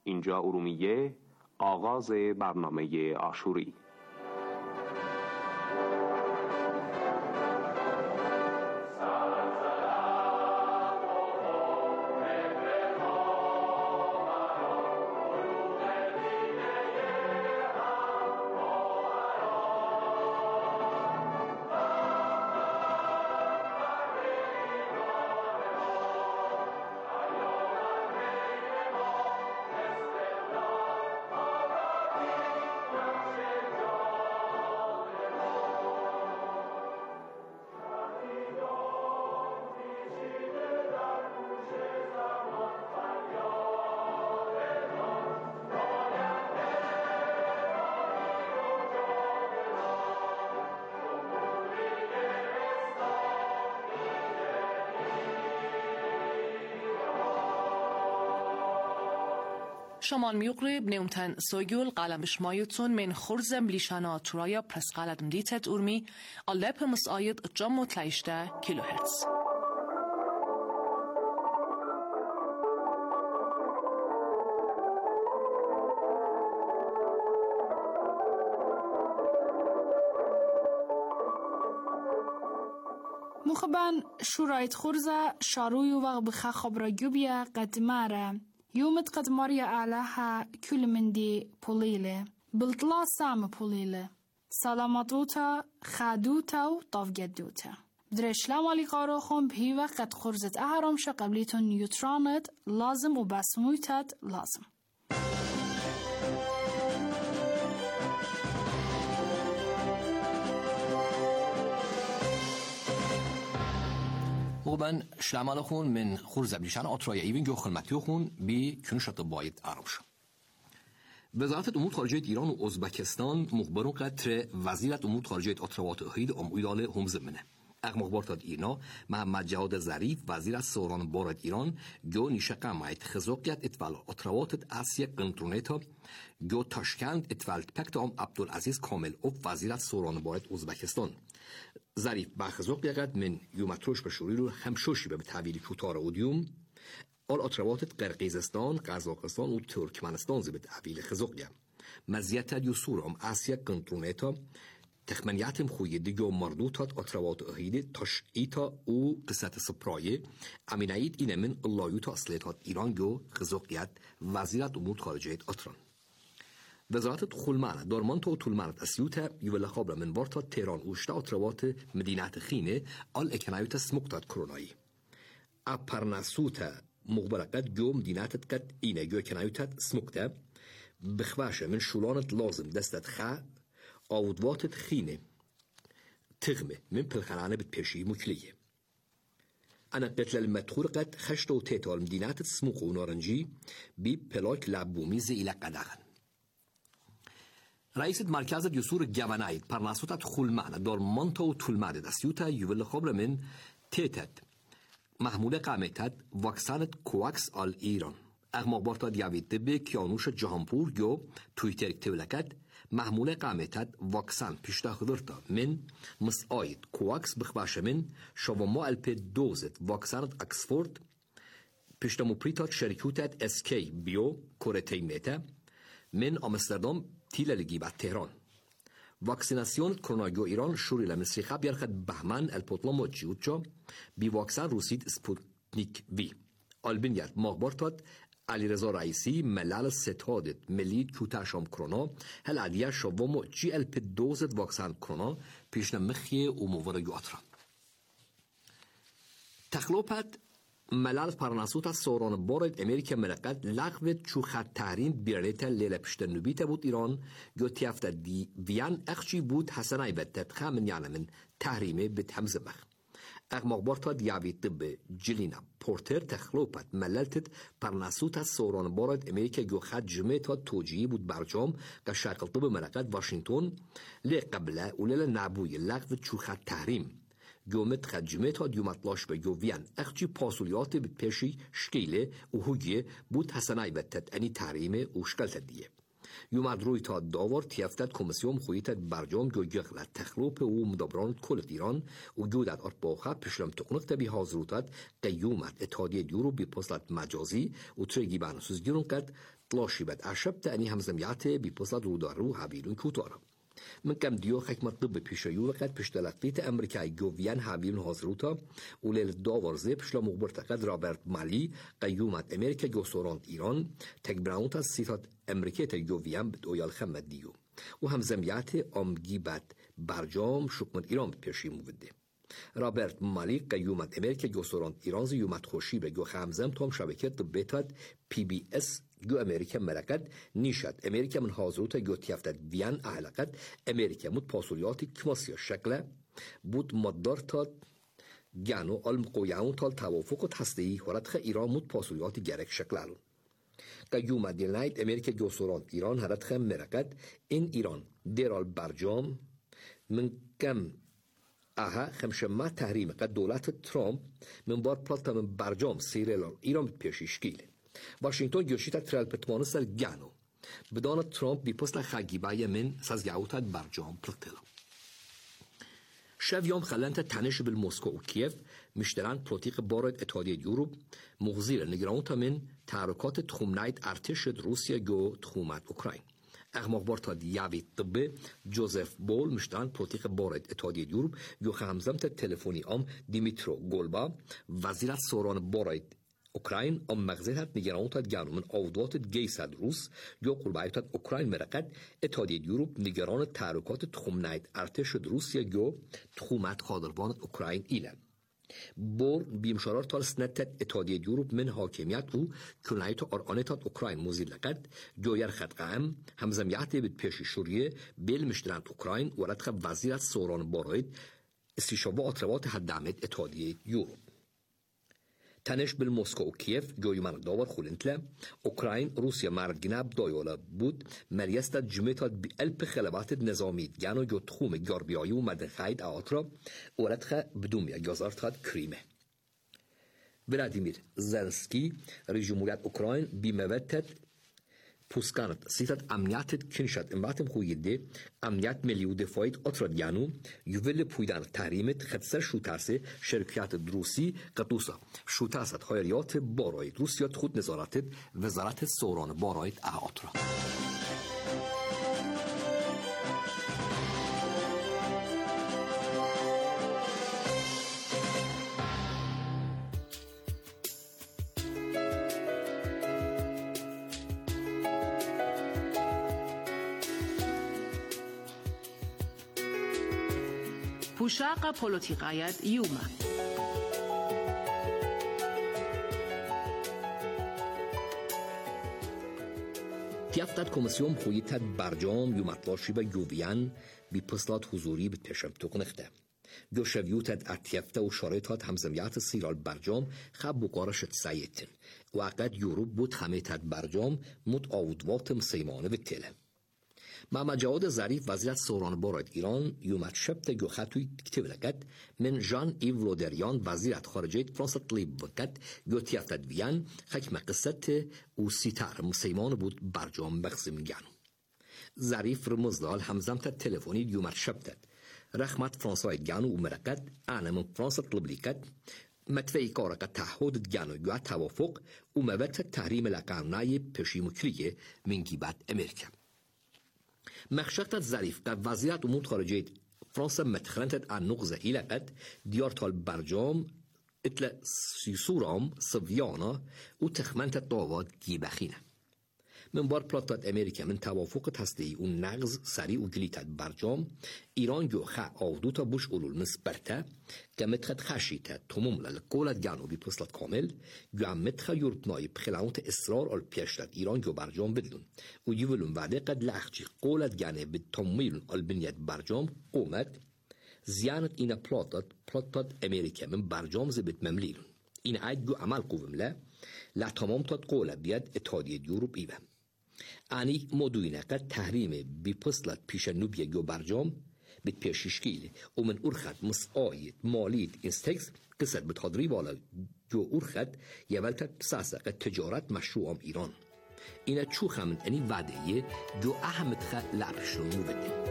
اینجا ارومیه، آغاز برنامه آشوری. شمال میقرب نیمتن سوگل قلم شمایتون من خورزم لیشانا ترایا پرس قلم دیتت ارمی آلپ مساید جام و تلیشته کیلوهرتز. مخبن شورایت خورزه شاروی و بخا خبر جوبیا قدماره يومت قد مريا علىها كل من دي بوليلة بالطلا سام بوليلة سلامتوتا خادوتا و طفجدوتا بدرشلام علي قاروخون بهي وقت خرزت أهرام شقبليتون نيوترانت لازم و بسمويتات لازم. مغبن شلامال خون من خورز بلیشان آترای ایوین جو خدمتی خون بی کنشت باید عربش. وزارت امور خارجه ایران و ازبکستان مخبرون قطر وزیرت امور خارجه آتروات اهید امویدال همزمنه. مخبر تاد ایرنا محمد جواد ظریف وزیر از سوران بارد ایران جو نیشقه مایت خزوقیت اتوال آتروات آسیا کنترونیتا جو تاشکند اتوالت پکتام عبدالعزیز کامل او وزیر از سوران بارد ازبکستان. ظریف با خزوقیت من یومتروش بشوری رو همشوشی به تعبیری کوتاه اودیوم آل آتروات قرقیزستان، قزاقستان و ترکمنستان زی به تعبیر خزوقیه. مزیت یوسورام آسیا کنترونیتا تخمنیاتم خویه دیگه مردوتات آتروات اهیده تشعیتا او قصت سپرایه امینایید اینه من اللایوتا اصلیتات ایران جو خزوقیت وزیرت امور خارجه آتران. وزارت خلمان دارمانتا و طولمانت اسیوتا یولا خابر من وارتا تهران اوشتا آتروات مدینات خینه آل اکنایوتا سمکتات کرونایی. اپرناسوتا مغبرقت جو مدیناتت قد اینه جو اکنایوتا سمکتا بخواشه من شولانت لازم دستت خواه آودواتت خینه تغمه من پلخانانه بتپیشی مکلیه. انا قتل المدخور قد خشت و تیتال مدینات سموق و نارنجی بی پلاک لعبومی زیلا قداغن. رئیس مرکز یسور جواناید پرناسوتت خلمان دار مانتا و طولمانه دستیوتا یوول خبر من تیتت محمول قامتت واکسانت کواکس آل ایران. مخبرتا دیوید به کیانوش جهانپور جو تویتر تولکت محمول قامتت واکسن پیشتا خدرتا من مساید کواکس بخواشه من شوما الپ دوزت واکسنت اکسفورد پیشتا مپریتات شرکوتت اسکی بیو کورتی میتا من آمستردام تیللگی با تهران. واکسیناسیون کروناگو ایران شوری لمصری خب یرخد بهمن الپوتلامو جیوچا بی واکسن روسید سپوتنیک وی. آلبینیت مخبرتات علیرضا رئیسی ملل ستادت ملی کوتاشام کرونا هل علیه شوامو جی الپ دوزت واکسن کرونا پیشنه مخیه و موارد آتران. تخلوپت ملل پرناسوت از سوران بارد امریکا مرقد لغوت چو خطرین بیرنیت لیل پشت نوبیت بود ایران گو تیفت دی ویان اخچی بود حسنای بدت خامن یعنی من تحریمه بت همزه مخ. مخبرتا دیوید طب جلینا پورتر تخلوپت مللتت پرناسوت از سوران بارد امریکا گو خد جمعیتا توجیهی بود برجام که شرق طب مرقد واشنطن لی قبله و لیل نبوی لغوت چو خد تحریم گومت خدمت ها دیومتلاش به گویان اخچی پاسولیات به پیشی شکیله و هوگیه بود حسنای بتت انی تحریم و شکل تدیه. يومد روی تا داور تیفتد کمیسیون خویتد برجام جو گغلت تخلوپ و مدبران کل ایران و جودت ارباخه پشلم تقنق تبی حاضروتد قیومت اتحادیه یورو بی پسلت مجازی و ترگی بانسوز گیرون قد تلاشی بد عشب تانی همزمیات بی پسلت رودارو حبیلون کوتارم من كم ديو خك مطلب بيشيو وقت بيشتلقيت امريكا جوفيان هابيل هازروتا وليل داور زي بشلا مخبرتقد رابرت مالي قيومت امريكا جوسورانت ايران تكبراونت سيتات امريكا جوفيان بدويال خمد ديو وهم زميات امجيبت برجام شكمت ايران بيشي موده رابرت مالی قیومت امریکا جوسوران ایران زیومت خوشی به جو خمزم تام شبکه طبیتاد PBS جو امریکا مرکت نیشد امریکا من حاضروت جو تیفتد ویان اهلقت امریکا مد پاسولیاتی کماسیا شکله بود مدار تا گانو علم قویان تال توافق و تصدیقی هرتخ ایران مد پاسولیاتی گرک شکلالون قیومت دیلنایت امریکا جوسوران ایران هرتخ مرکت این ایران دیرال برجام من کم خمشما تحریم قد دولت ترامپ من بار پلاتا من برجام سیرلال ایران پیشش کیله واشنگتن گوشیت ترالپتمانو سر گانو بدان ترامپ بی پسل خگیبای من سازگاوتت برجام پلتلا شب یوم خلنت تنش بالموسکو و کیف مشتران پلوتیق بارد اتحادیه یوروب مغزیر نگرانتا من تحرکات تخومنایت ارتش روسیه جو تخومت اوکراین اغماق بارتا دیوی طبه جوزف بول مشتران پلوتیق بارد اتحادیه یوروب جو خمزمت تلفونی دیمیترو گولبا وزیرت سوران بارد اوکراین مغزیت نگرانتا گانو من آودوات گیسد روس جو قربایتت اوکراین مرقد اتحادیه یوروب نگران تحرکات تخومنایت ارتش روسیه جو تخومت خادروان اوکراین ایلن بور بیمشارار تال سنتت اتحادیه یوروب من حاکمیت او کنایت آرانتات اوکراین موزیل لقد جویر خط قام همزمیت بید پیش شوریه بیل مشتران اوکراین ورد خب وزیرت سوران باراید استیشابه اطروات حدامت اتحادیه یوروب تنش بالموسکو و کیف جوی من داور خولنتله اوکراین روسیا مرگناب دایولا بود مریستت جمعیتات بی الپ خلبات نظامی گانو جو تخوم گاربیایی و مدنخاید آترا ورد بدوم یا گازارتات کریمه ولادیمیر زلنسکی رئیس جمهوریت اوکراین بی موتت پوسکانت سیتت امنیت کنشد امباتم خویده امنیت ملی و دفاعیت اترادیانو یوول پویدان تحریمت خدسر شوترسه شرکت دروسی قطوسا شوترست خیریات بارایت روسیات خود نظارتت وزارت سوران بارایت اعاترا پوشاق پولوتیقایت یوما تیفتد کمیسیون خویتد برجام یو مطلاشی به گوویان بی پسلات حضوری به پیشم تقنخته جو شویوتد ارتیفته و شارطات همزمیات سیرال برجام خب بقارشت سیتن و اقد یوروب بود خمیتد برجام مد آودوات مسیمانه و تله محمد جواد ظریف وزیر سوران بارد ایران یومت شبت گو خطوی کتب لکد من جان ایو لودریان وزیرت خارجه فرانسه طلیب وکد گو تیفتد ویان خکم قصت او سیتر مسیمان بود برجام بخزم گانو ظریف رمزدال همزمت تلفونی یومت شبتد رحمت فرانسه گانو و مرکد انا من فرانسه طلب لیکد متفعی کارک تعهد گانو گو توافق و موت تحریم لقانونای پشیمکریه من گیبت امریکا مخشقت ظریف که وزیرت امور خارجه فرانسه متخلنتت عن نغزه ایلقد دیارتال برجام اتل سیسورام سویانا و تخمنتت داواد گیبخینه من بار پلاتات امریکا من توافق تصدیعی و نغز سری و گلیتت برجام ایران جو خا آودوتا بوش اولول مسبرته که متخد خشیته تموم للکولت جنوبی پسلت کامل جو هم متخد یورتنای بخلاونت اصرار آل پیشتت ایران جو برجام بدلون و یولون وعده قد لحجی قولت جنب تمویل آل بنیت برجام قومت زیانت اینا پلاتات امریکا من برجام زبت مملیلون این عید جو عمل قوم لا تمام تات قولت بیاد اتحادیه یوروب ایوه انی مدوینه قد تحریم بی پسلت پیش نوبیه گو برجام بید پیششکیله و من ارخد مسعایت مالیت اینستکس قصد بتحضری بالا جو ارخد یولتت ساسه قد تجارت مشروع ایران اینا چو خمن انی وعده دو احمد خ لعبشون بده.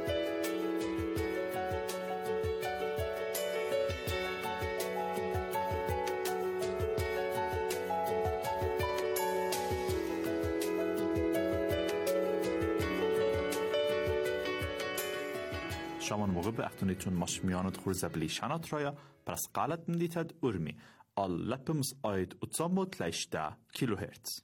شامان موقع به اختونیتون مشمیانت خورزه بلیشانات رایا پرس قالت مدیتد ارمی آل لپمز آید اتزاموت لیشته کیلو هرتز.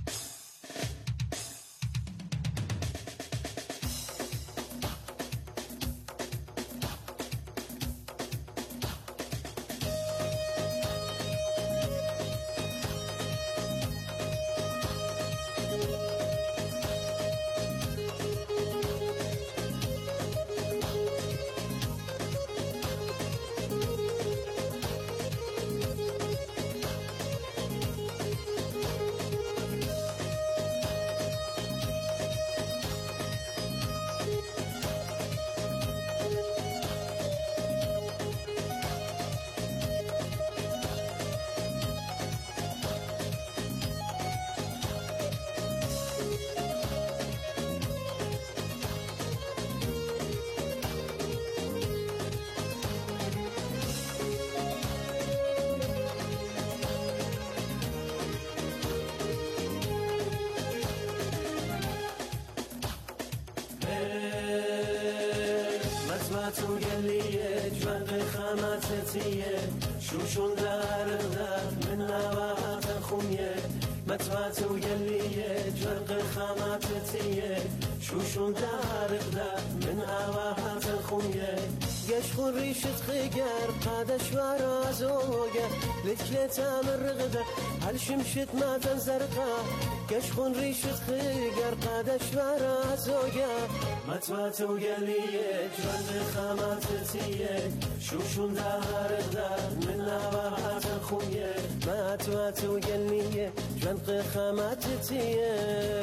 تو گلیه جوان خاماتتیه شوشون دار من نوات خومیه متواتو گلیه جوان خاماتتیه شوشون دار من نوات خومیه گش خوريشت خيار قادش ورازوجة لتكلتا من رغبة هالشمشت ما تنزرقا گش خوريشت خيار قادش ورازوجة ما تواتو قلية جوان خاماتتية شوشون دار من نوات خوية ما تواتو قلية جوان خاماتتية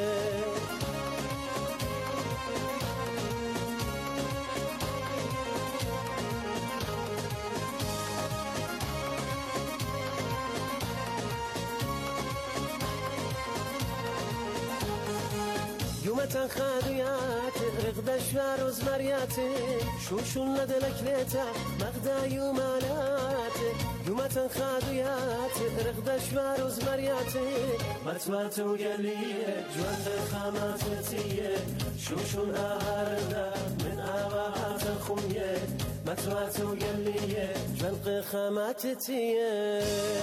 يومتن خاديات رغد شوار وزمرياتي شوشون ندلك ليتا مغدا يومالات يومتن خاديات رغد شوار وزمرياتي متماتو قلية جوان خاماتتية شوشون آهاردا من آوات خوية متماتو قلية جوان خاماتتية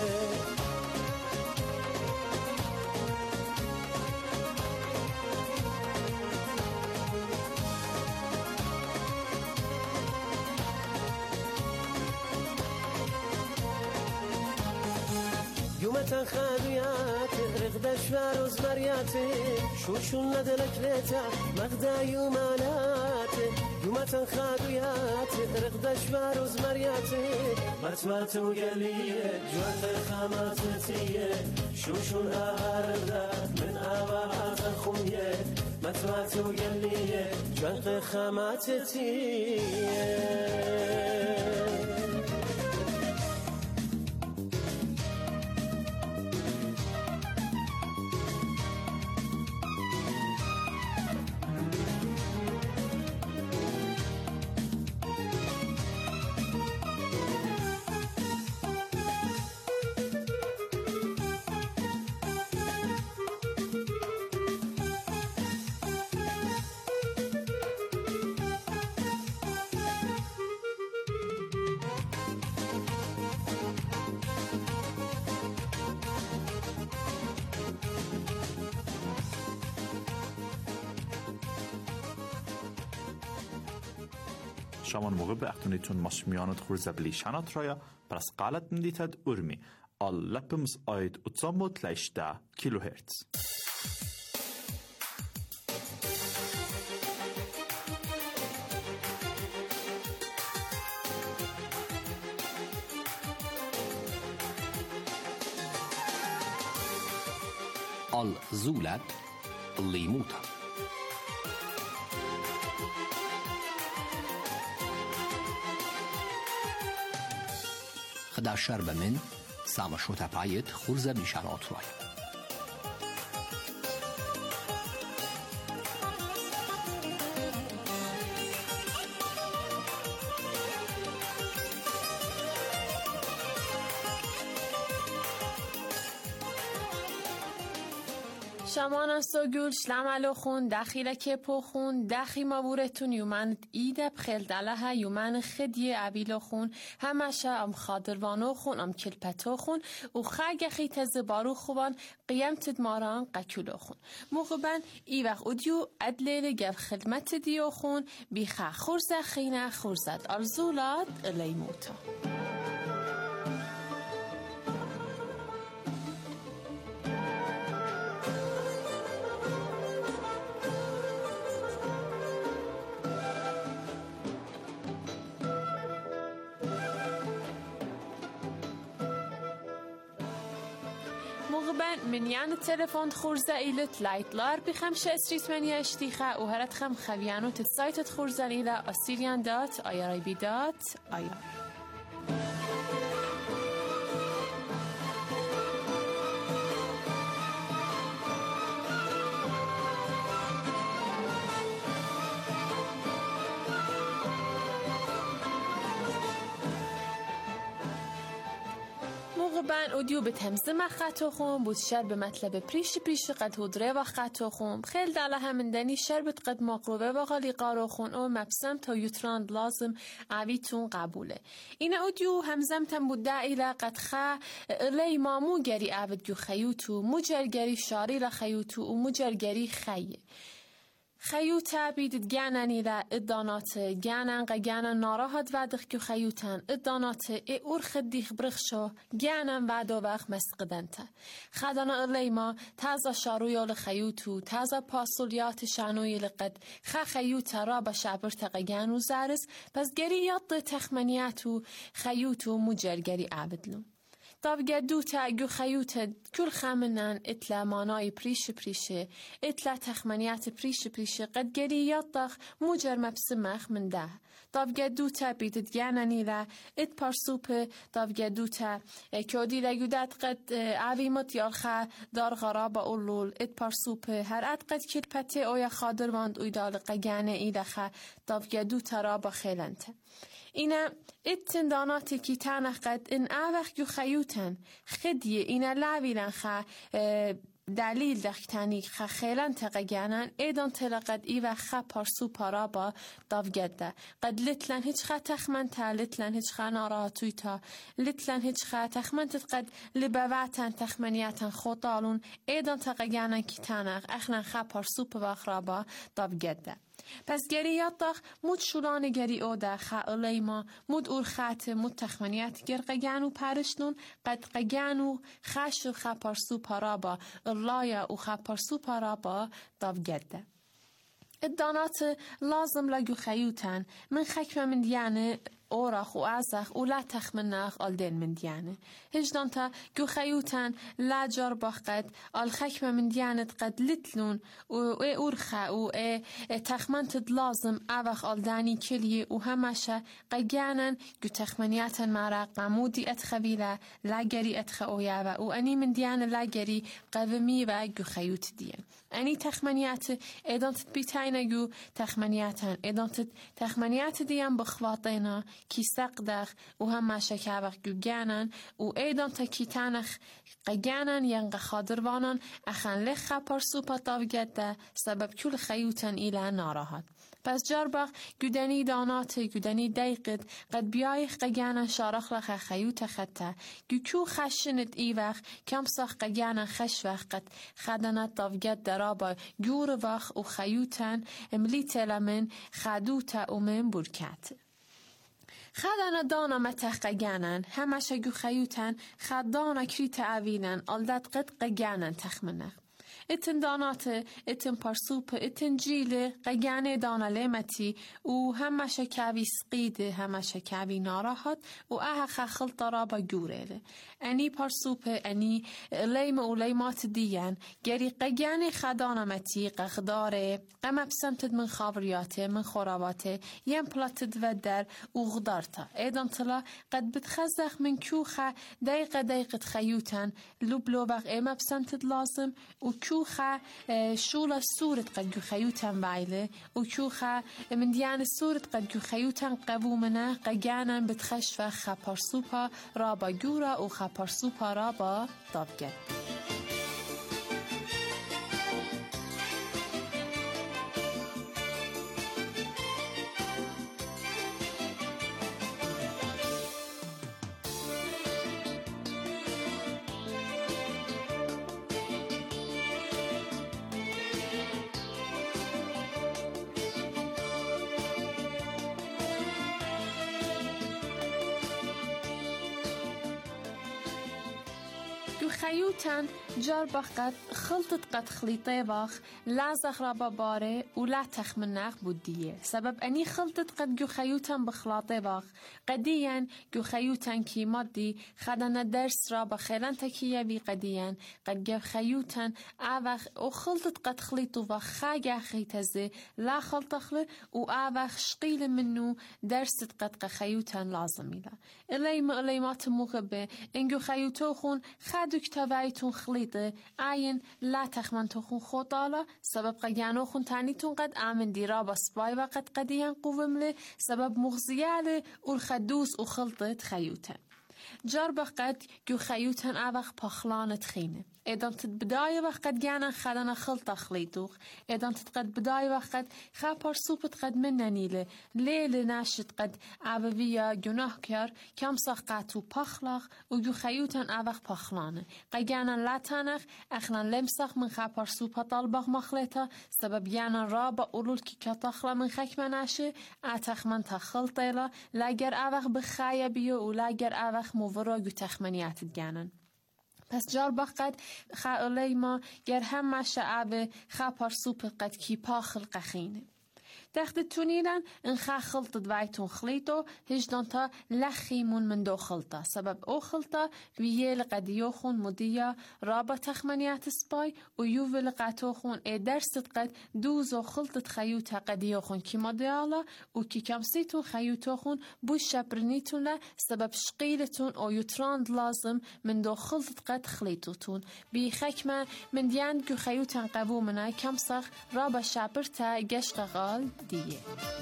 يومتن خاديات رغد شوار وزمرياتي شوشون ندلك ليتا مغدا يومالات يومتن خاديات رغد شوار وزمرياتي متماتو قلية جوان خاماتتية شوشون آهاردا من آوات خوية متماتو قلية جوان خاماتتية شامان موقع به اختونیتون مشمیانت خورزه بلیشانات رایا پرس قالت مدیتد ارمی آل لپمز آید اتزاموت لیشته کیلو هرتز. آل زولت لیموتا خدا شرب من سامشوتا پایت خورزه بلیشان آتروی شمانا سوگول شلملو خون دخیل که پو خون دخی ما بورتون یومن ایده بخیل دلها یومن خدیه عبیلو خون همشه ام خادروانو خون ام کلپتو خون و خاگه خیت زبارو خوبان قیم تدماران قکولو خون مغبن ای وقت اودیو ادلیل گف خدمت دیو خون بیخه خورزه خینه خورزد ارزولات لیموتا مغبن من یان تلفن خورزه ایلت لایتلار بخمشه استریت منی اشتیخه و هرت خم خویانو تسایت خورزه ایلا اسیریان دات آیارای بیدات آیار مغبن اودیو به تمزه مخطو خون بود شر به مطلب پریش قد هدره و خطو خون خیل داله همندنی شربت قد مقروبه و غالی قارو خون او مبسم تا یوتراند لازم عویتون قبوله این اودیو همزم تن بود دائیله قد خا لی مامو گری عبدگو خیوتو مجرگری شاری لخیوتو و مجرگری خیه خیوتا بیدد گانن ایلا ادانات گانن قا ناراحت ودخ که خیوتن ادانات ای اور خدیخ برخشو گانن ودو وقت مسقدنتا خدانا الیما تازه شارویا لخیوتو تازه پاسولیات شانوی لقد خیوتا را با شعبر تقیانو زارس پس گری یاد تخمنیاتو خیوتو مجرگری عبدلون طابقة تا خيوتا كل خامنان اتلا ماناي بريشة اتلا تخمنيات بريشة قد قري يطخ مجر مبسمخ من ده طابقة تا بيدت جاناني لا ات بارسوبة طابقة تا كودي لا يودات قد عوي مطيالخا دار غرابة أولول ات بارسوبة هر قد كلبتي او يا خادر واند ويدالقا جانا ايدخا طابقة تا رابا خيلانتا اینا اتندانات کی تنخ قد ان اوخ جو خیوتن خدیه اینا لاویلن خا دلیل دختانی خا خیلن تقیانن ایدان تلقد ایوه خا پارسو پارابا داوگده قد لتلن هیچ خا تخمنتا لتلن هیچ خا ناراتویتا لتلن هیچ خا تخمنتت قد لبواتن تخمنیاتن خودالون ایدان تقیانن کی تنخ اخلن خا پارسو پواخرابا داوگده پس گری یادخ مود شولان گری او در خاله ما مود اور خات مود تخمنیات گر قگانو پرشنون قد قگانو خش خپارسو پارابا اللایا و خپارسو پارابا داوگده الدانات لازم لگو خیوتن من خکم من دیانه اوراخ و ازخ و لا تخمناخ آلدین من دیانه هجدان تا جو خیوتن لا جار باقد آل خکم من دیانت قد لتلون و اورخه و تخمنت لازم اوخ آلدانی کلیه و همشه قگانن جو تخمنیاتن مرا قمودی اتخویله لگری اتخویه و انی من دیانه لگری قومی و جو خیوت دیان انی تخمنیات ایدانت بیتاینه جو تخمنیاتن ایدانت تخمنیات دیان بخواطینا کی سقدخ و هم شکاوخ گوگانن و ایدان تا کی تنخ قگانن ینگ خادروانان اخن لخ پرسو پتاوگده سبب کل خیوتن ایلا ناراحت پس جاربخ گودنی دانات گودنی دقیقت قد بیایخ قگانن شارخ لخ خیوت خطه گو خشنت ایوخ کم ساخ قگانن خشوخ قد خدنت تاوگد درابا گور وخ و خیوتن املی تلمن خدوت اومن برکت خدانا دانا متخ قگانن همشه گو خیوتن خدانا کریت اوینن آلدت قد قگانن تخمنه اتن دانات اتن پرسوپ اتن جیل قگانه دانا لیمتی و همشه کاوی سقیده همشه کاوی ناراحت و خلط رابا گوره انی پرسوپ انی لیم و لیمات دیان گری قگانه خدانا متی قخداره قم بسمتد من خابریاته من خوراواته یم پلاتد و در و غدارتا ایدان طلا قد بتخزخ من کوخه دقیقه خیوتن لوب بغ ایم بسمتد لازم و کوخه شولا صورت قد جو خيوتن بايله وكوخه من ديان صورت قد جو خيوتن قبومنه قجانا بتخش و خپارسوپا رابا جورا و خپارسوپا رابا دابگه جو خيوتن جار بقت خلطت قد خليطي باخ لا زغرابا باره ولا تخمناخ بودية سبب أني خلطت قد جو خيوتن بخلاطي باخ قديا جو خيوتن كي مادي خدنا درس رابا خيلان تكية بي قديا قد جو خيوتن آوخ او خلطت قد خليطو باخ خاقا خيتزي لا خلطخله و آوخ شقيل منو درست قد خيوتن لازمي لا إلي ما تموغبه إنجو خيوتوخون خادو كتابايتون خليطه عين لا تخمنتوخون خوطالا سبب قيانوخون تانيتون قد آمن دي رابا سباي وقد قديان قومله سبب مغزياله والخدوس وخلطة خيوتن جرب قد جو خيوتن آوخ پخلانة خينه إدان تتبداية وقت جانا خدنا خلطة خليطوخ إدان تتقد بداية وقت خابر سوبت قد من نيله ليل ناشت قد عبوية جناه كار كم ساقاتو پخلاخ و جو خيوتن آوخ پخلانه قد جانا لا تانخ اخلان لمسخ من خابر سوبة طالباخ مخلطة سبب جانا رابا أولول كي كتخلا من خك مناشه اتخ من تخلطة لا گر آوخ بخايا بيو و لا گر آوخ مورا جو تخمنيات جانن پس جار بقد خالی ما گر هم مشعب خاپر سوپ قد کی پاخل قخینه تخت تونیلن ان خلطت وایتون خلیتو هجدان تا لخیمون من دو خلطه سبب او خلطه ویل قدیوخون مدیا رابا تخمنیات سپای و یوول قطوخون درست قد دوزو خلطت خیوتا قدیوخون کی مدیالا و کی کمسیتون خیوتوخون بو شپرنیتون لا سبب شقیلتون او یوتراند لازم من دو خلطت قد خلیتوتون بی خکمه من دیان جو خیوتان قبو منای کمسخ رابا شپرتا گشق غال دیه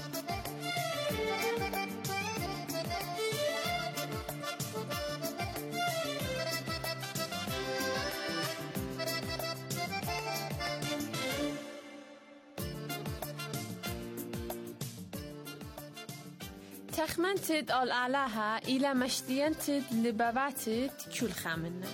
تخمنتد آل أعلاها إلى مشتينتد لباباتد كل خامنة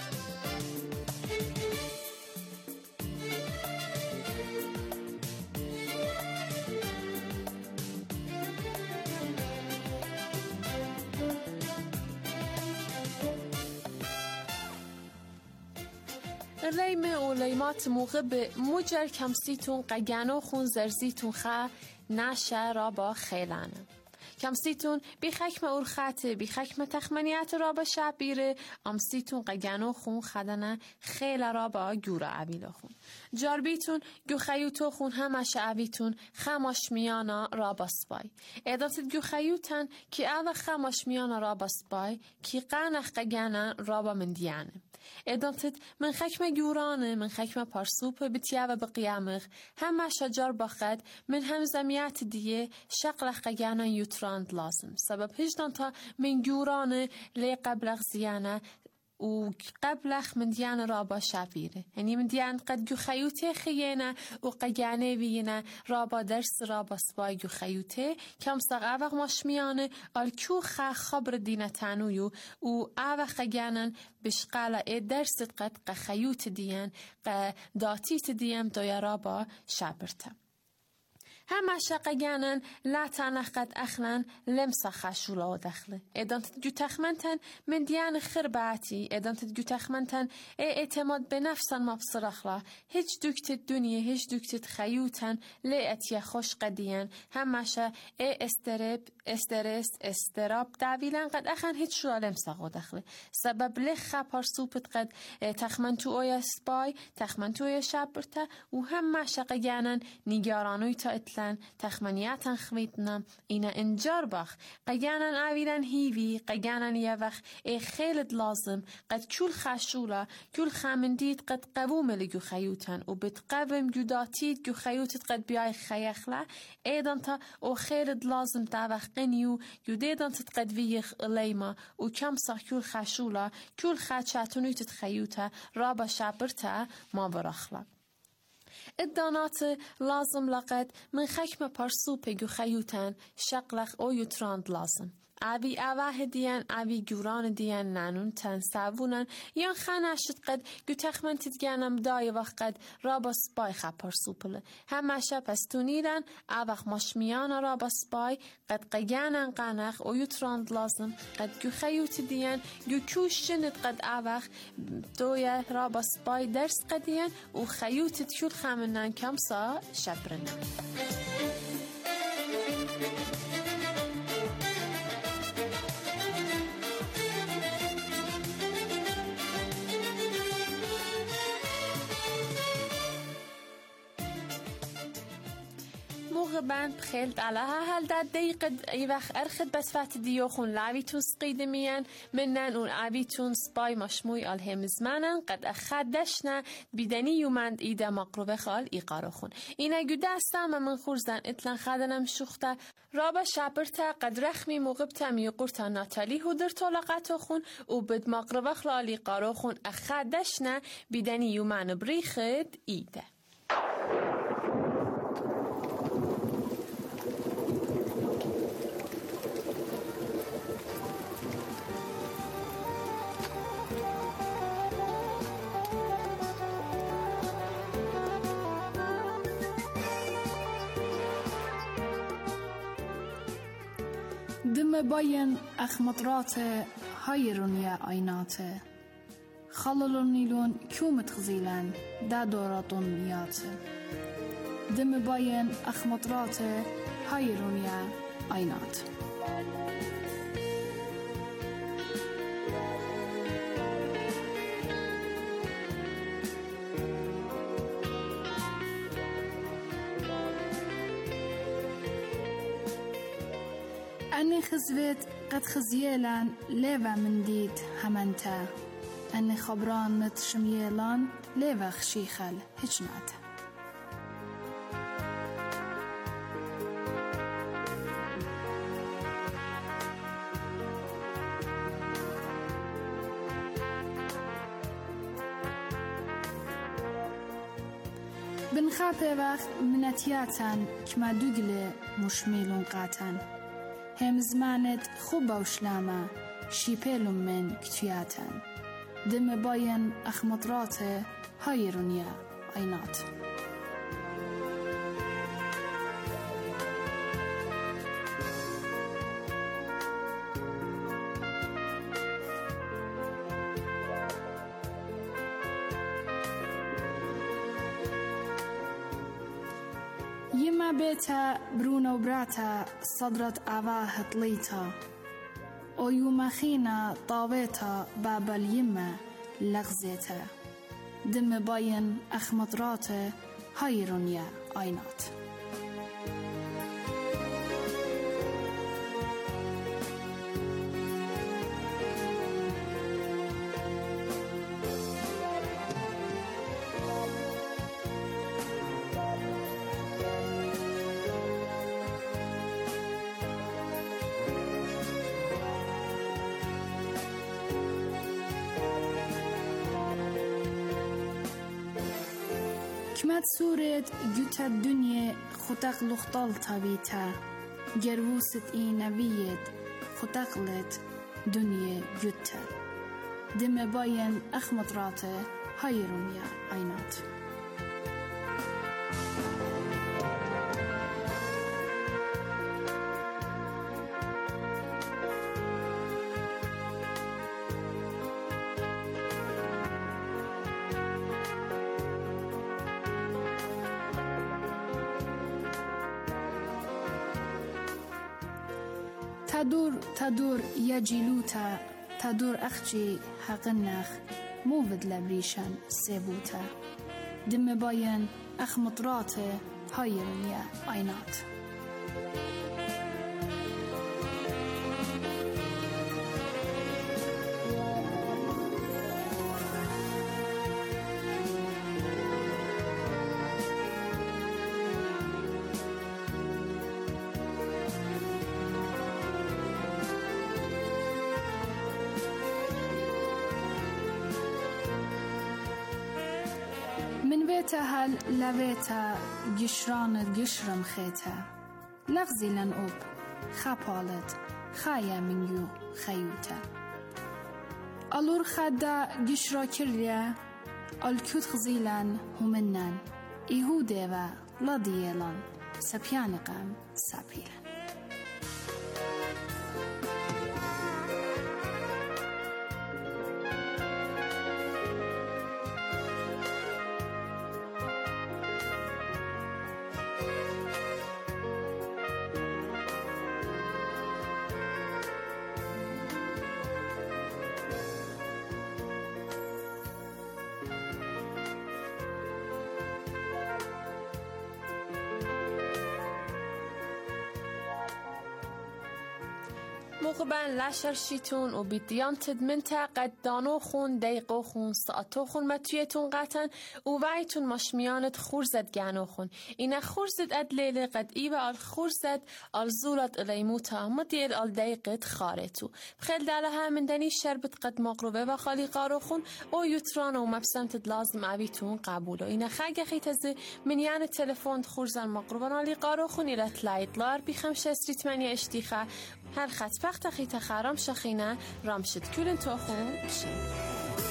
ليمة وليمات مغب مجر كمسيتون قجانو خون زرزيتون خا ناشا رابا خيلانه کمسیتون بی خکمه اورخاته بی خکمه تخمنیات رابا شعبیره امسیتون قگانو خون خدنه خیل رابا گورا عبیلا خون جاربیتون گو خیوتو خون همه شعبیتون خماش میانا رابا سپای ایداتت گو خیوتن که اوه خماش میانا رابا سپای که قانخ قگانه رابا من دیانه ایدانتت من خکمه گورانه من خکمه پارسوپه بتیاوه بقیامخ همه شجار باخد من هم زمیات دیه شقلخ قگانه یوتراند لازم سبب هجدان تا من گورانه لی قبلخ زیانه و قبلخ من دیانه رابا شافیره یعنی من دیان قد جو خیوته خیانه و قگانه وینه رابا درس رابا سبای جو خیوته کم ساق اوغ ماشمیانه آل کیو خبر دینه تانویو و اوغ قگانن بشقاله درس قد قخیوت دیان داتیت دیم دویا رابا شابرته همه شقیانن لا تنقد اخلن لمسا خشولا و دخله ایدان تدگو تخمنتن من دیان خرباتی ایدان تدگو تخمنتن اعتماد به نفسن مبصر اخلا هیچ دوکت دنیا هیچ دوکت خیوتن لیعتی خوش قدیان همه شا استراب دعویلن قد اخن هیچ شو لمسا خو دخله سبب لخه پارسوپت قد تخمنتو اویا سپای تخمنتو اویا شابرتا و همه شقیانن نگارانوی تا اطلان تخمنيات خميتنا إنا انجار بخ قيانا آويلان هيفي قيانا يوخ خيلد لازم قد كل خاشولا كل خامنديد قد قووم لجو خيوتان وبتقوم جداتيد جو خيوتت قد بياي خيخلا ايدانتا او خيلد لازم تاوخ قنيو يديدان تتقد فيخ ليما وكم صح كل خاشولا كل خاتشاتونو تتخيوتا رابا شابرتا ما برخلا الدانات لازم لقد من خکم پرسوپ گو خیوتن شقلق او یوتراند لازم اوی اوه دیان اوی گوران دیان نانون تن سوونن یا خنشت قد گو تخمنتید گنم دای وقت قد راباس بای خپر سوپله همشه پستونیدن اوخ ماشمیان راباس بای قد قگانن قنخ و یوتراند لازم قد گو خیوت دیان گو کوشند قد اوخ دوی راباس بای درس قدیان و خیوتت شول خمنن کمسا شبرنن بند بخيلت على هل دا دقيقة يبخ أرخد بس فات ديوخون لعبيتون سقيدميان منن و عبيتون سباي مشموي الهم زمانن قد أخدشنا بدني يومند إيدا مقروبة خال إيقاروخون إنا جدا سام من خورزن إتلن خدنم شوختا رابا شابرتا قد رخمي مغبتا ميقورتا ناتالي هدر طلقاتوخون و بد مقروبة خلال إيقاروخون أخدشنا بدني يومن بريخد إيدا دم باين أخمطرات هايرون يا عينات خللون نيلون كومت خزيلان دا دوراتون يات دم باين أخمطرات هايرون يا عينات أني خزبت قد خزيلان ليفا من ديت همنتا أني خبران متشميلان ليفا خشيخل هجنات بنخابي وقت منتياتان كما دوغلي مشميلون قاتن هم زمانت خوب و شلامه شیپلون من کتیاتن دم باین اخمطرات هایرونیا عینات يما بيتا برونو براتا صدرت أواه طليتا أو يوما خينا طاويتا بابا اليما لغزيتا دم باين أخمطرات هايرونيا عينات كمات سورة جوتا الدنيا خطاق لخطال طبيتا جروست نبيت خطاقلت دنيا جوتا دم باين أخمطراته هايرونيا عينات تدور يا جيلوتا تدور أخجي حقنخ موفد لبريشان سيبوتا دم باين أخمطراته هايرونيا عينات من بيتا هل لبيتا جشران الجشرم خيتا لغزي لن أوب خپالت خایا منیو خیوتا الور خدا گشرا کریه الکوت خزیلان همنن ایهوده و لادیلان سپیانقم سپیلن موقبان لاشر شیتون و بیدیان تدمنتا قد دانو خون دیقو خون ساعتو خون متویتون قطن و وایتون مشمیانت خورزد گانو خون اینا خورزد ادلیل قد ایوا آل خورزد آل زولت الیموتا مدیر آل دیقت خارتو بخیل دالها من دنی شربت قد مقروبه و خالی قارو خون او یوتران و مبسمت لازم اویتون قبولو اینا خاگه خیتزه من یعنی تلفون خورزن مقروبان آلی قارو خون ایلت لایت لار بیخمشه استریتمانی اشتیخه هر خط وقت خیت خرام شخینه رامشد کلن تو خون بشه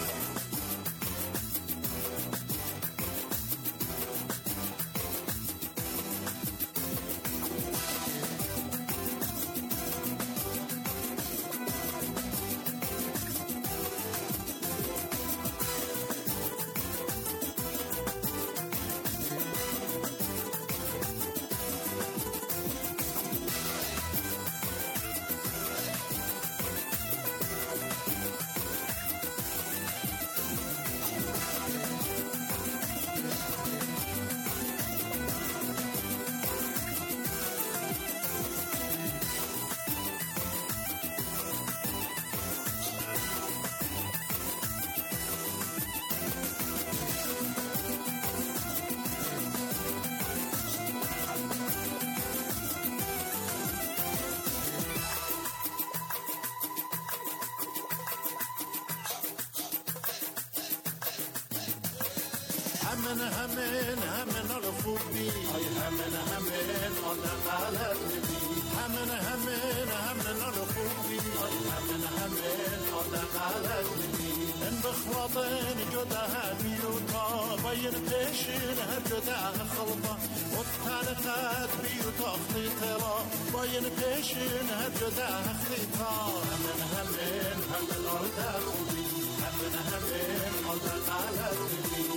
همن الفوبي همن على قلبي همن الفوبي همن على قلبي ان بخوابن جدا بيوتا باين بيشن هر جدا خلطه وطالقات بيوتا خليطه باين بيشن هر جدا خليطه همن على قلبي همن على قلبي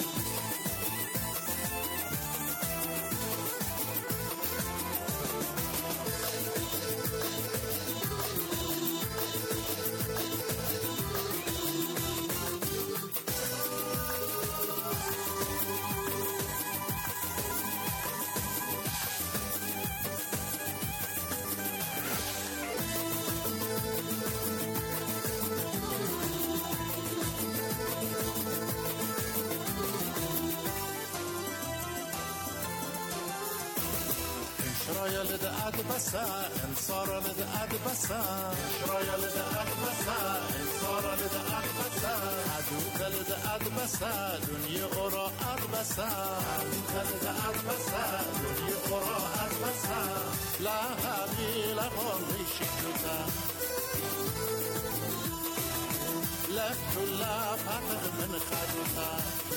شرايا لدقات بسا انصار لدقات بسا شرايا لدقات بسا انصار لدقات بسا عدوك لدقات بسا دنيا غراءات بسا عدوك لدقات بسا دنيا غراءات بسا لا هامي لا غمي شكتا لك كل فاتغ من خدتا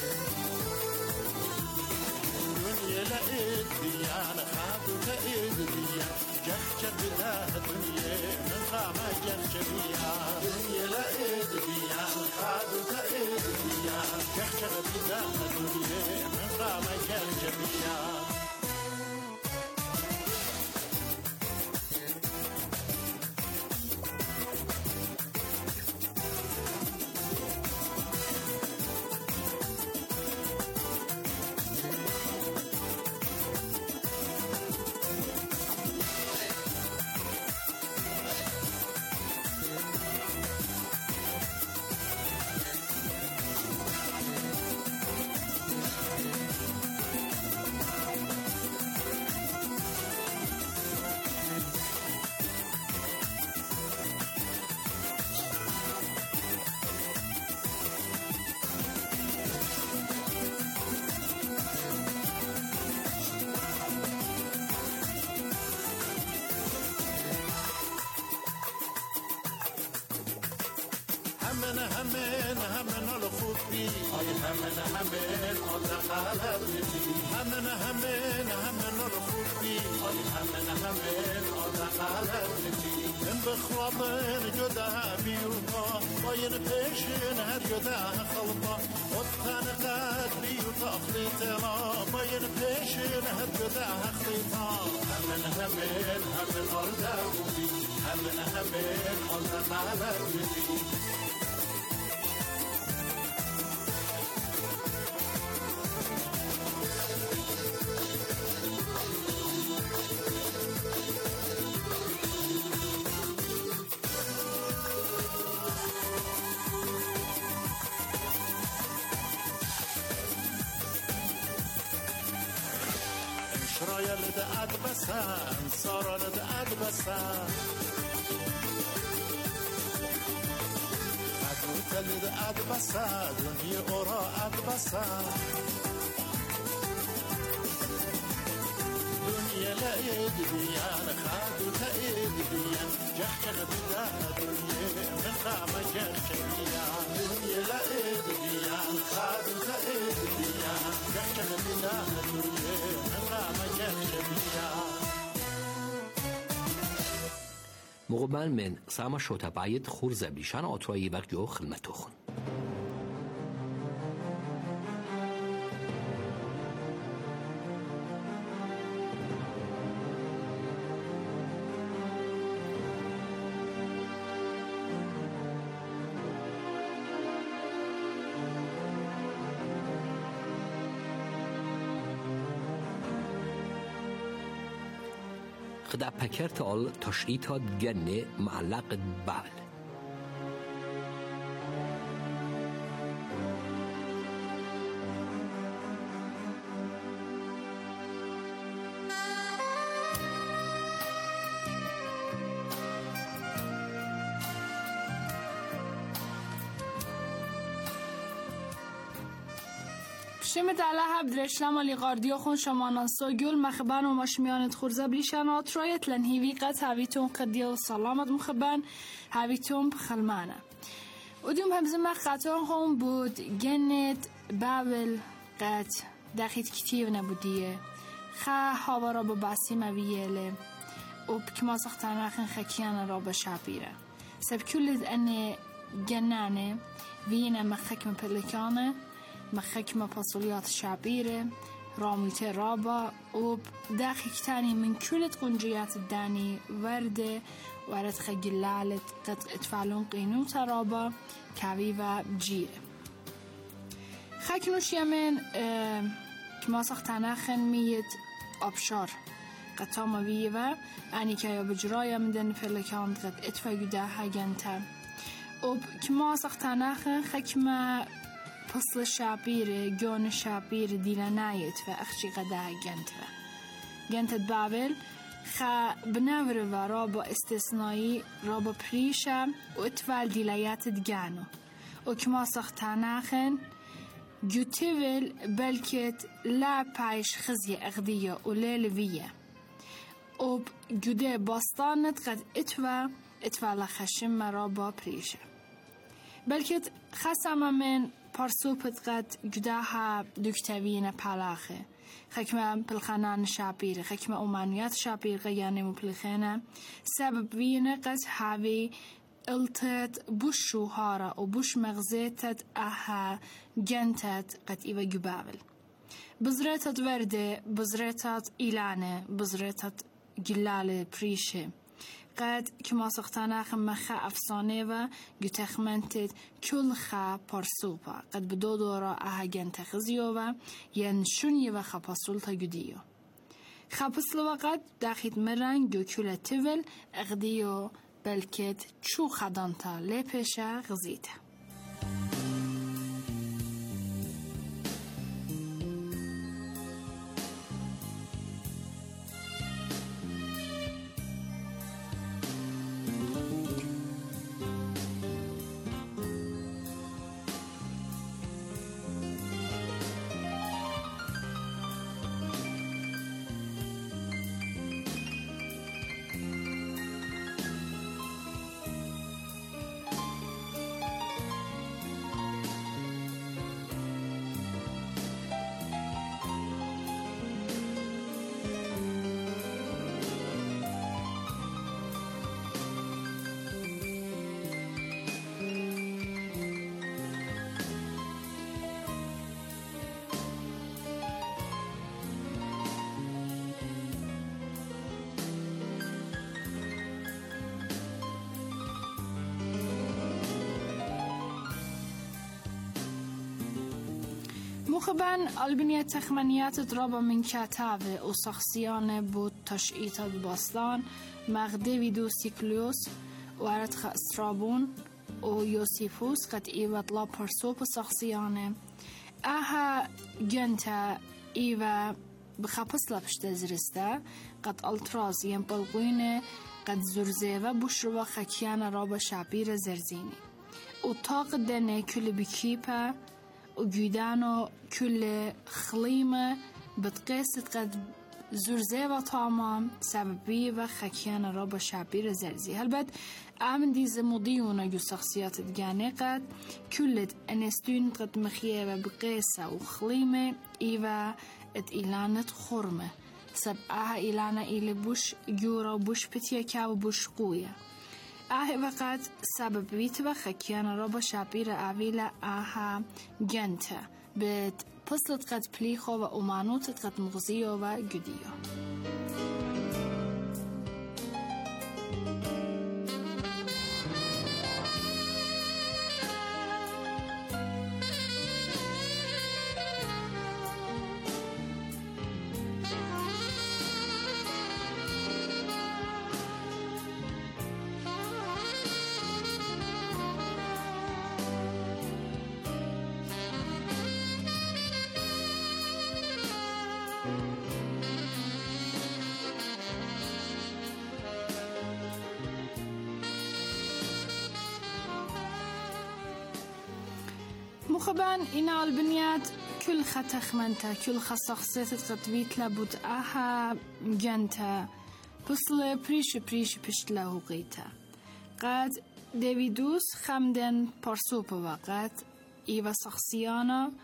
دنيا لقيت ديان خادو لقيت ديان جهجة بلا دنيا من غامة جهجة بيها دنيا لقيت ديان خادو لقيت ديان جهجة بلا دنيا من غامة جهجة بيها همن آل خوب بی آی همن آل غلط بی همن آل خوب بی آی همن آل غلط بی من بخوابن جدا بیوتا باین پیشن هر جدا خلطا وطن قد بیوتا خلیطا باین پیشن هر جدا خلیطا همن آل خوبی همن آل غلط بی شرايا لد أدبسا انصارا لد أدبسا أدوت لد أدبسا دنيا أورا أدبسا دنيا لا يدبيان خادوت يدبيان جحجغ بدا دنيا من قام جحجغيان دنيا لا يدبيان خادوت يدبيان جحجغ بدا دنيا مقبل من ساما شوتا باید خورزه بیشان آتوایی وقت جو خلمتو خون خدا پکرت آل تشریطات گنه معلق بال شمت على درشلم علی قاردیو خون شمانان سوگل مخبن و مشمیانت خورزه بلیشانات رویت لن هیوی قد هاویتون قدیه و سلامت مخبن هاویتون بخلمانه ودوم همزه مخطان خون بود گنت باول قد دخیت کتیو نبودیه هاوا را بباسی مویله و بکما سختان اخن خکیان را بشابیره سب کلید انه جنانه وینه مخکم پلکانه مخکم پاسولیات شابیره راموت رابا و داخل من كل قنجيات الداني وردة ورد خجلالت تفعلون قينون ترابا كاويفا بجيرة خاكنوش يمن كما سختاناخن ميت أبشار قطامة ويفا أني كايا بجرايا مدن فلكان قد اتفا جداها جنتا وكما سختاناخن خكما فصل شابير جون شابير ديلانايت فأخشي غدا جنت بابل خا بنور و رابا استثنایی رابا پریشا و اتفال دیلایات دگانو و کما سختاناخن جوتیول بلکت لا پایش خزی اغدیه و لیلویه و جوده باستانت قد اتفال خشم رابا پریشا بلکت خسم من پارسوپت قد جداها دکتوین پلاخه خکمه پلخانان شابیر خکمه اومانیات شابیر غیانه مپلخانه سبب وینه قد هاوی التت بوشو هارا و بوش مغزيتت اها جنتت قد ايوه جبابل بزريتت ورده بزريتت ايلانه بزريتت جلال بريشه قد كما سختانا خمخا افسانه و گتخمنتت كل خا پارسوپا قد بدو دورا اها جنت خزيو و ينشوني و خپاسول تا جديو خپاسل وقت داخل مرن جو كل تول اغديو بلکت چو خدانتا لپشه غزیته مخبن البنية تخمنيات ترابا من كاتافة وشخصيان بود تشعيط الباستان مع ديفيدوس سيكليوس وارتخ استرابون ويوسيفوس قد إيوة لا برسوب شخصيانه اها جنتا إيوة بخبص لبشت زرسته قد التراز ينبلغينه قد زرزيوه بشروا خكيان رابا شعبير زرزيني وطاق دنه كل بكيبه وجودانو كل خليمة بتقيست قد زرزيوه طعمام سببي و خكيان رابا شعبير زرزي هلبت آمن دي زموديونا جو شخصيات تجاني قد كلت انستون قد مخيوه بقيسة وخليمة إيوه ات إيلانت خرمة سب آها إيلانا إيلي بوش جورا وبوش بتيكا وبوش قوية آها وقت سبب بيتوا خكيان رابا شابير آويلا آها جنتا بت پسلت قد پلیخو و امانوتت قد مغزیو و گدیو مخبان إنا البنيات كل ختخمنتا كل خصخصيت تطبيت لابد آها جنتا بصل بريش پشت له قيتا قد ديفيدوس خمدن پرسوب وقت إيوا شخصيانا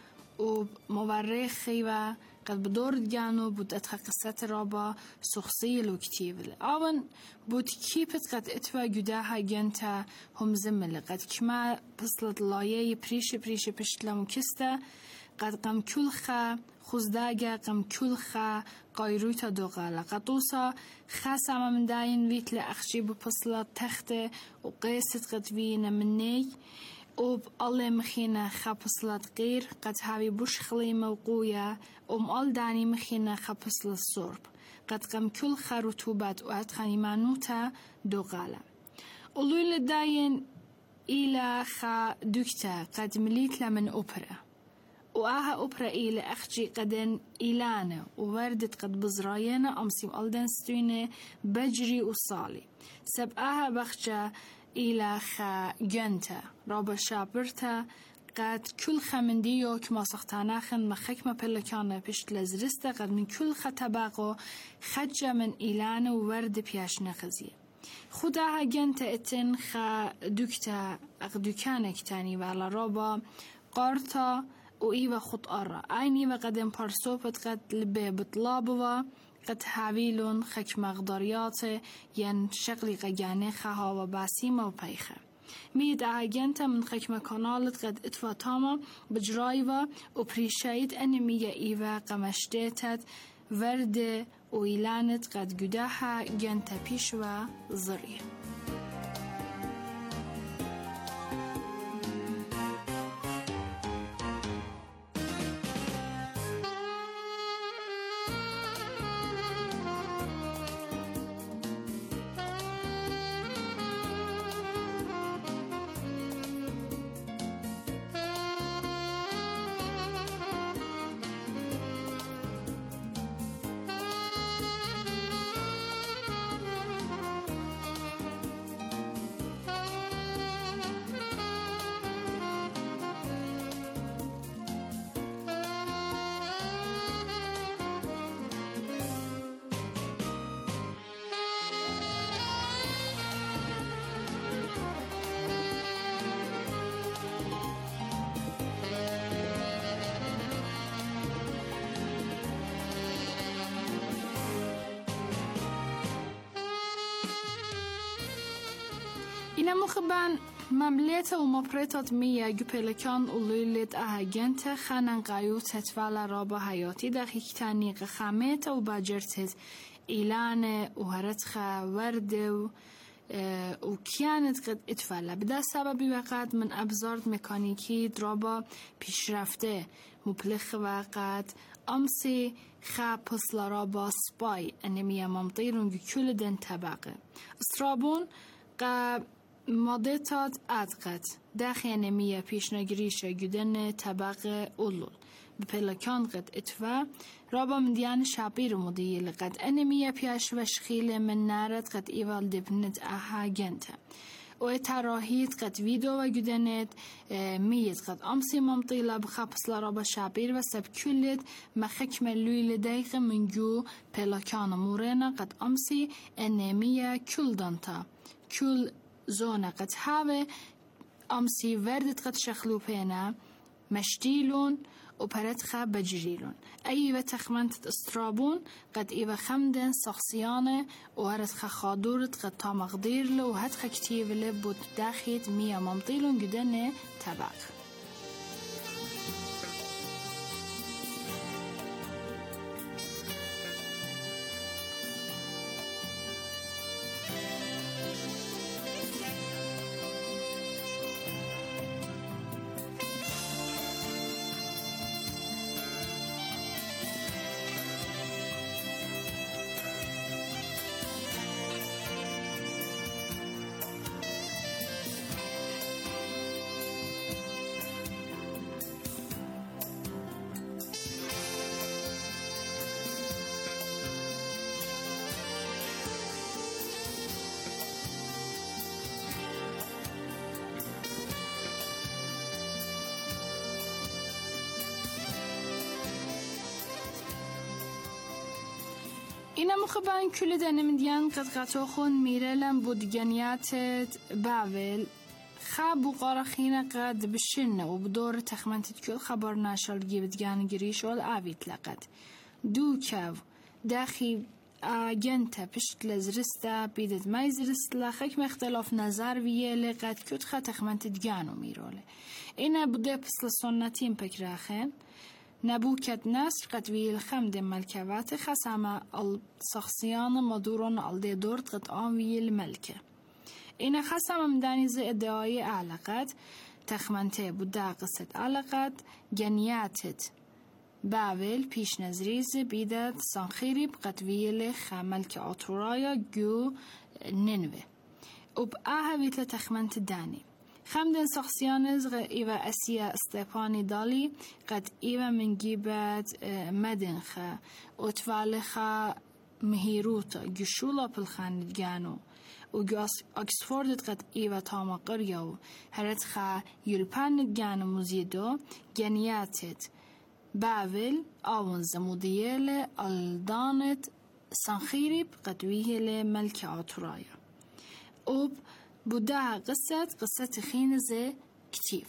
ومورخي و قد بدور جانو بود اتخقصت رابا شخصي لوكتيفل آون بود كيبت قد اتوا جداها جنتا هم زمل قد كما بصلت لايه بريش پشت لمكستا قد قم كلخا خزداغا قم كلخا قايروتا دوغالا قطوسا خاسا من داين ويت لأخشي ببصلت تخت وقيست قد وينا مني وب الله مخينا خبصلت غير قد هاوي بوش خليمة وقوية أل داني مخينا خبصلت صرب قد قم كل خروطوبات وأتخاني مانوتا دوغالا أولويل داين إلى خا دوكتا قد مليت لمن أوبرا وآها أوبرا إلى أخجي قدن إيلانا ووردت قد بزراينا أمسيم ألدن ستوينة بجري وصالي سب آها بخجة إلى خا جنتا رابا شابرتا قد كل خمنديو كما سختاناخن مخكمة بلكانة بشت لزرستا قد من كل خطباقو خجة من إيلان وورد بياش نخزي خداها جنتا اتن خا دوكتا اقدوكانك تاني وعلى رابا قارتا وإيوة خطقارة عيني وقدم بارسوبت قد لبه بطلابوا قد حويلون خك مقداريات ين شغلي قجاني خها وباسيمة وبيخة ميد اعجنتا من خك مكانالت قد اتفاتاما بجرايوة وبريشايد انمية ايوة قمشتيتت ورد وإيلانت قد جداها جنتا بيشوا ظري إنا مخبان ممليته ومبريتات مية جبلكان وليلت أهجنته خانن قايو تتفعل رابا حياتي دقيقتاني خامته وباجرتت إيلانه وهرتخه ورده وكانت قد اتفعل بدا سببی وقت من ابزارد مکانیکی درابا پیشرفته مبلغ وقت امسی خاپس لرابا سباي انمية ممطيرون كل دن طبقه استرابون قا مادتات ادقت داخل انمية پیشنگریشه گدن طبقه اولول بپلکان قد اتفا رابا من دیان شابیر مدیل قد انمية پیش وشخیل من نارد قد ایوال دبنت اها جنته و تراهید قد ویدو و گدنت میت قد امسی ممطیلا بخابس لرابا شابیر و سب کلت مخک ملوی لدیق منجو پلاکان مورنا قد امسی انمیه کل دانتا کل زونه قد هاوه امسی وردت قد شخلو پینا مشتیلون و پرتخا بجريلون أي تخمنت استرابون قد إيوه خمدن شخصيانه و هرتخا خادورت قد تا مقدير له و هتخا كتيب له بود داخيت مية ممطيلون جدنه تباق اینا مخبان کل دنم دیان قد قطعخون میرلم بود جنیاتت باول خاب و قارخین قد بشنه و بدور تخمنتت کل خبر ناشل جیبت جان گریش ول آویت لقد دو کاو داخل جنته پشت لزرسته بیدت ما زرست لخک مختلف نظر ویه لقد کت خا تخمنتت جانو میروله اینا بوده پسل سنتیم پکراخن نبوكت نصر قد ويل خمد ملكوات خسامة الشخصيان مدورون الدي دورت قد آن ويل ملكة إن خسامة مدانيز ادعای علاقات تخمنته بودا قصة علاقات جنياتت باول پیش نزریز بیدد سانخیریب قد ویل خملك آتورايا جو ننوه وب آهویت تخمنت داني خمدن شخصيانز إيوة أسيا استيباني دالي قد إيوة من جيبت مدنخة وتفالخة مهيروتا جشولا بالخان جانو وجاس أكسفورد قد إيوة تاما قريو هرتخة يلبان جانو مزيدو جنياتت باول آون زموديال الدانت سانخيريب قد ويهل ملك آتورايا وب بودها قصة خينزة كتيبل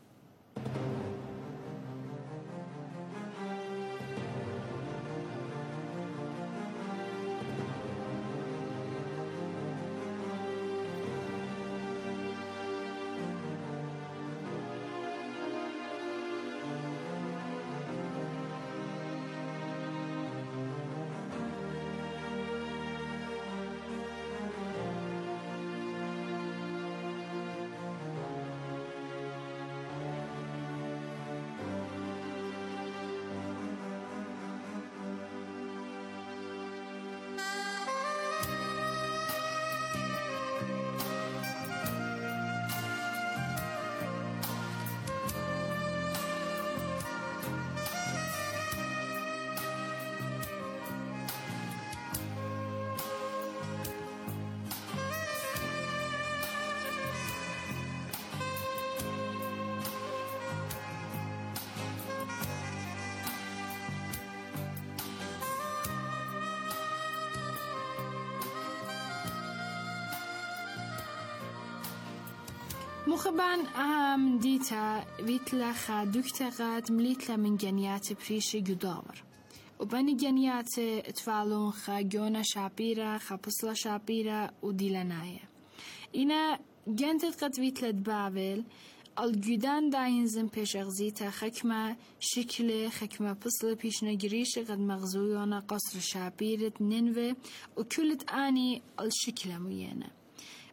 مخبان أهم ديتا ويتلا خادوكتا قد مليتلا من جنيات بريش جداور وبني جنيات اتفالون خاجونا شابيرا خبصلا شابيرا وديلانايا إنا جنتت قد ويتلا دبابل الجدان داينزن پیش اغزيتا خكمة شكل خكمة بصل پیش نگريش قد مغزويانا قصر شابيرت ننوه وكلت آني الشكل ميانا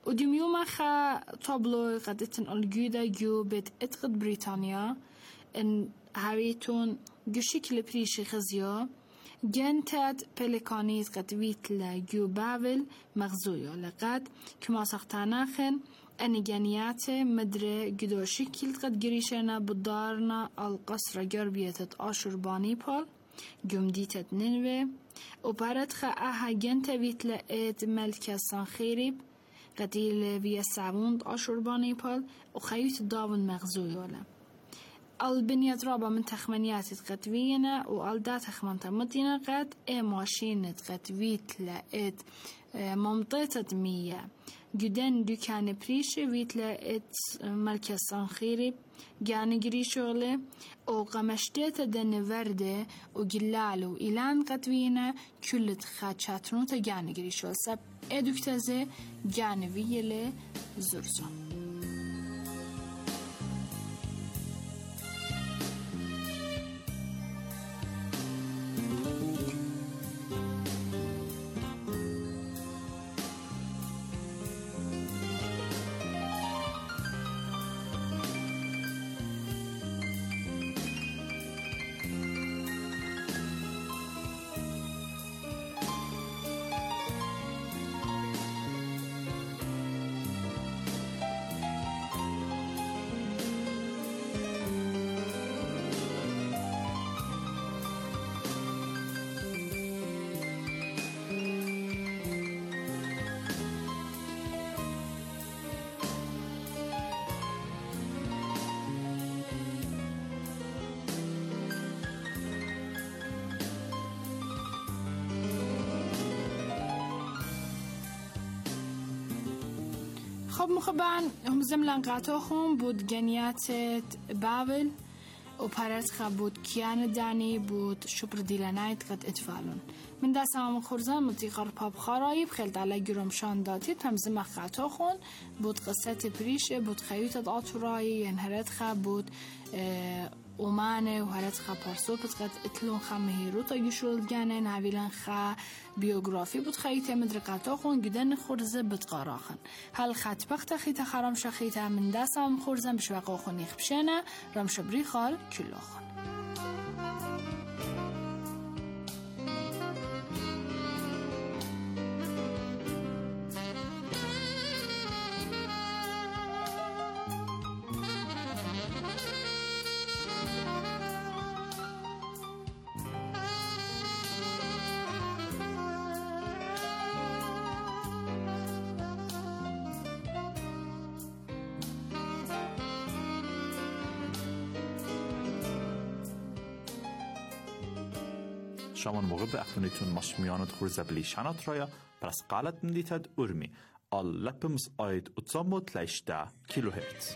وديم يوم خا طابلو قدتن الجودة جو بيت اتقد بريطانيا ان هاويتون جوشيك بريشي خزيو جنتات بلكانيت قد ويتلا جو بافل مغزويو لقد كما سختاناخن أن جانيات مدري جدوشي كيلت قد جريشنا بدارنا القصر جربية آشور بانيبال جمدية نينوي وبارد خاها جنتا ويتلقيت ملكة سانخيريب قديل بيا سعوند آشور بانيبال وخيوت داون مغزويولا البنية رابع من تخمنيات قد وينا والدا تخمنتا مدينة قد ماشينة قد ويتلقيت ممطيتة مية جدن دكان بريشة ويتلقيت ملكة سانخيريب جاني جري شغله وقمشتيت دن وردة وجلالو إلان قطوينة كلت خاتشاتنو تجاني جري شغل سب ادوكتازي جاني ويلي زرزو خب مخبان هم زملان قاتوهم بود جنيات بابل وبارت خبود كيان داني بود شبر ديلانايت قد اتفالون من دا سام خورزان متيقر باب خرايب خلد على جرم شان داتيت هم زم قاتوخون بود قصة بريشة بود خيوت آتوراي ينهرت خبود اومانه و هرت خا پارسو پس قد اتلون خا مهیرو تا یشول گنن هاویلن خا بیوگرافی بود خیت مدرقاتا خون گدن خورزه بتقاراخن هل خط بخت خیت خرام شخیت من دستم خورزم بشوقا خونی خبشنه رم شبری خال کلاخن شامان موقع به اختونیتون مشمیانت خورزه بلیشانات رایا پرس قالت مدیتد ارمی آل لپمز آید اتزاموت لیشته کیلوهرتز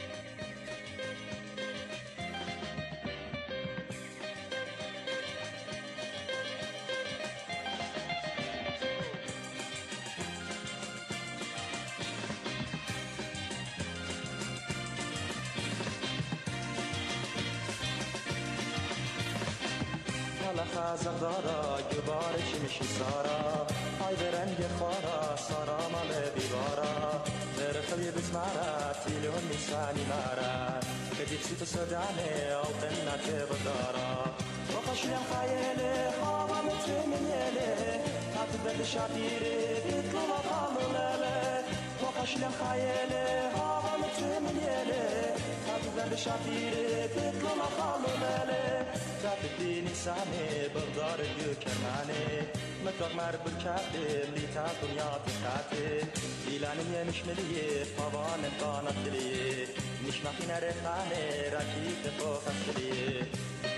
زغدارا جبارش میشی سارا های به رنگ خارا سارا مال بیبارا نرخلی بسمارا تیلیون میسانی مارا کدی بسیت سدانه او قنات بدارا وقشلم خیاله هوا متمنیله هات شاطیره بیتلو خامله وقشلم خیاله هوا متمنیله هات شاطیره بیتلو خامله تديني سامي بغدار الكرماني متوق مار بالكاتب لي تا دنيا تكاتب إلاني مش مليه طبعا قانت ليه مش ما فينا ريحاني راكيت فوق ليه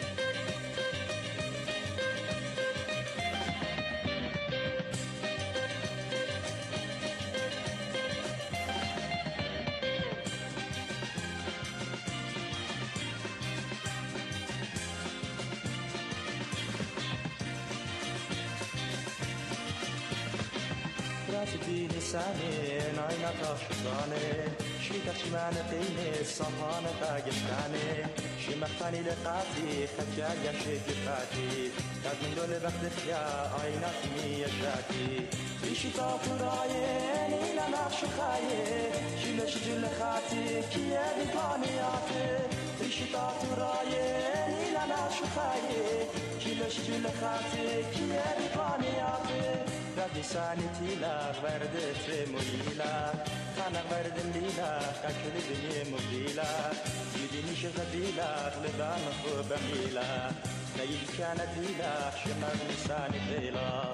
ديني ساني ناينا تاشداني شيكا شمان قيني صفانة تاقشتاني شي مختاني لقاتي خجا يشيك فاتي كاد من دول بخت خيا عينات مية شاتي بيشي طافرايين إلى نقش شخایه شیلش جل خاطی کیه دیوانیاته ریشتا تو رایه نیلنا شخایه شیلش جل خاطی کیه دیوانیاته ردی سانی تیلا ورده ترمویلا خانق وردن لیلا کاکل دنیا مبیلا یدینی شغبیلا لبان خوب میلا نیل کانت لیلا شمر نسانی لیلا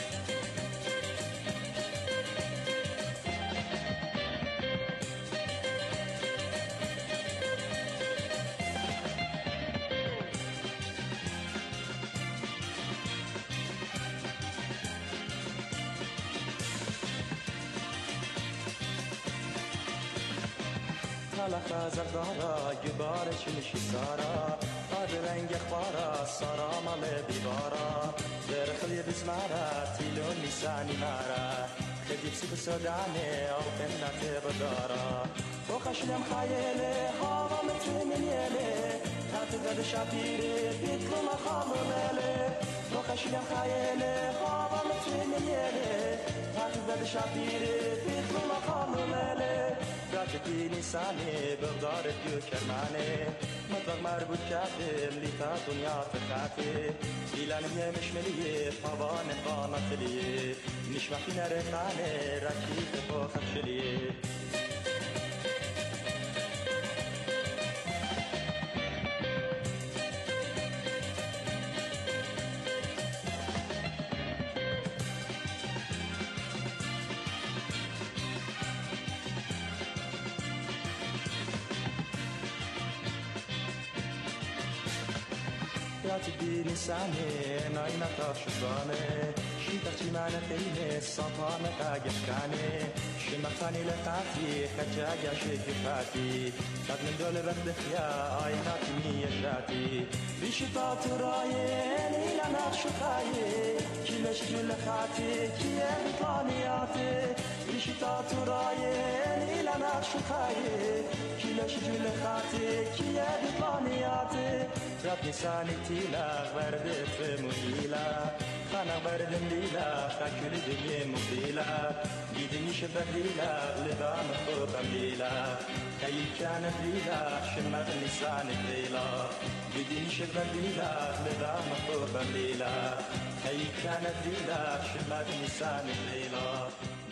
حلقة زغارة جبارة شمشي سارة هذا رنج اخبارة سارة مال بيبارة درخلي بزمارة تيلون لساني مارة خدي بسيب سوداني او قنات بدارة فوقش لم خيالي هوا متر من يلي هاتف شابيري بيتكو مخام مالي فوقش لم خيالي هوا متر من يلي هاتف شابيري بيتكو مخام مالي راتكي نساني بغدار ديو كرماني مطلق مربوط كاتم ليتا دنيا تخاتي إلانم يمش مليه طبان قانت ليه نشمحي نرخاني راكيت فوخش ليه تبي لساني ناينا تاشزاني شيتك معنا فيني الصفانة تاجشكاني شمختاني لقاتي خجاجة شكفاتي قد من دول بردخيا آينات ميشاتي بشطات رايين إلى نخشخاي كلش جل خاتي كيه بطانياتي بشطات رايين إلى نخشخاي كلش جل خاتي كيه بطانياتي رب نساني تيلا وردت مهيلا خانا وردن ليلا خاكل دنيا مبيلا يدني شبه ليلا لبام خوبم ليلا كي كانت ليلا شمت لسانك ليلا يدني شبه ليلا لبام خوبم ليلا كي كانت ليلا شمت لسانك ليلا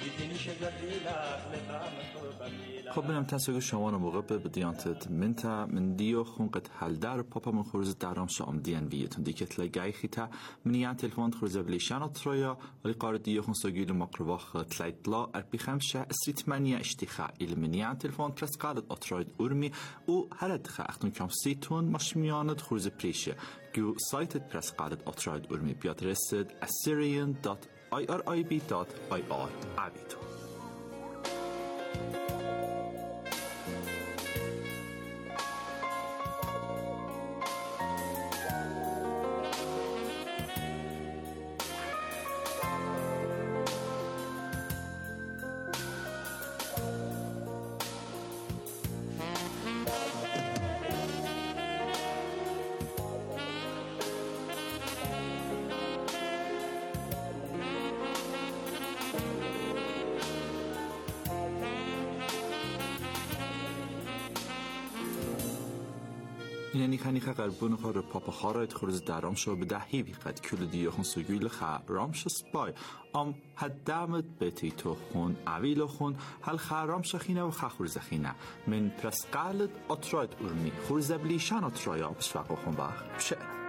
خب بنام تسویق شما رو موقع به دیانتت من دیو خونقت حل در پاپا من خورز درام شام دیان بیتون دیکت لگای خیتا منیان تلفون خورز بلیشان اطرایا ولی قارد دیو خون سوگیل مقرواخ تلایت لا اربی خمشه استریتمانیا اشتخاء ایل منیان تلفون پرس قارد اطراید ارمی او هرد خاختون کم سیتون مشمیانت خورز پریشه جو سایتت پرس قارد اطراید ارمی بیاد رسد assyrian.irib.ir عبیدو یعنی خانی قربون خور پاپا خارایت خورز درام شو به دهی بیقد کل دیو خون سوگیل خا رامش سپای ام حد دامت بیتی تو خون عویل خون هل خا رامش خینه و خا خورز خینه من پرس قالد اطراید ارمی خورز بلیشان اطرایا بسفاق خون باخ بشه